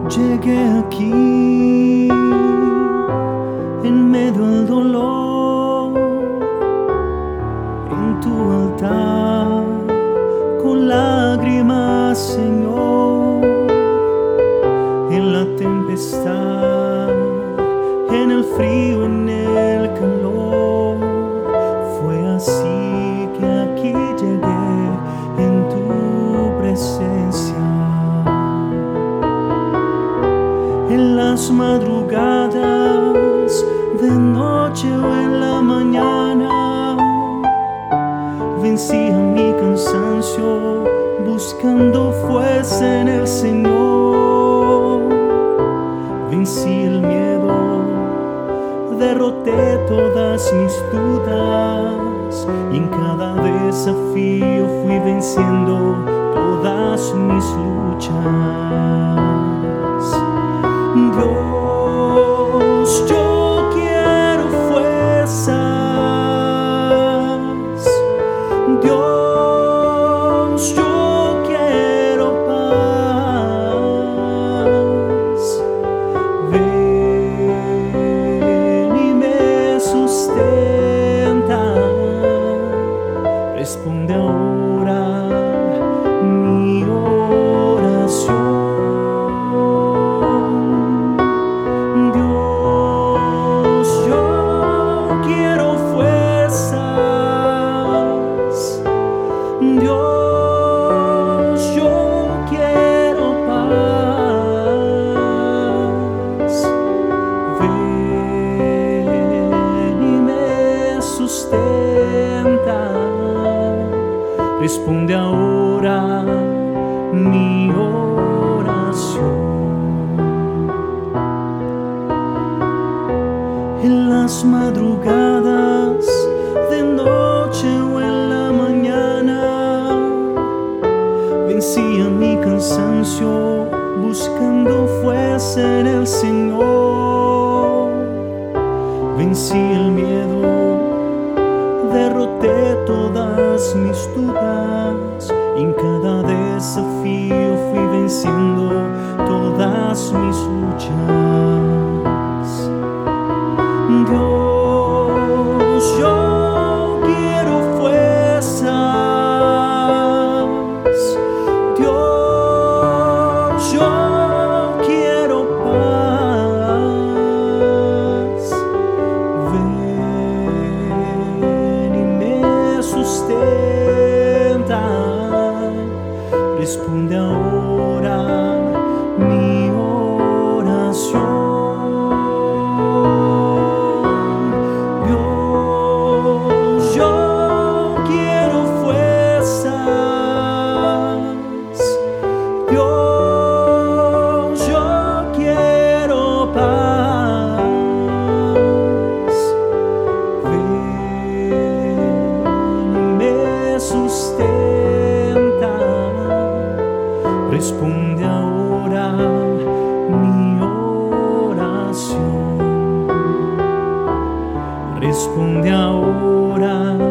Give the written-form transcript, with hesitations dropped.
Llegué aquí en medio del dolor, en tu altar, con lágrimas, Señor, en la tempestad, en el frío, en el calor. Fue así que aquí llegué en tu presencia. En las madrugadas, de noche o en la mañana, vencía mi cansancio buscando fuerza en el Señor. Vencí el miedo, derroté todas mis dudas, y en cada desafío fui venciendo todas mis luchas. Dios, yo quiero fuerzas. Dios, yo quiero paz. Ven y me sustenta. Responde ahora mi oración. Dios, yo quiero paz. Ven y me sustenta. Responde ahora mi oración. En las madrugadas, de noche o en la mañana, vencía mi cansancio buscando fuerza en el Señor. Vencí el miedo, derroté todas mis dudas, y en cada desafío fui venciendo todas mis luchas. Dios, yo quiero fuerzas. Dios, yo quiero paz. Ven y me sustenta. Responde ahora mi oración. Sustenta, responde ahora mi oración. Responde ahora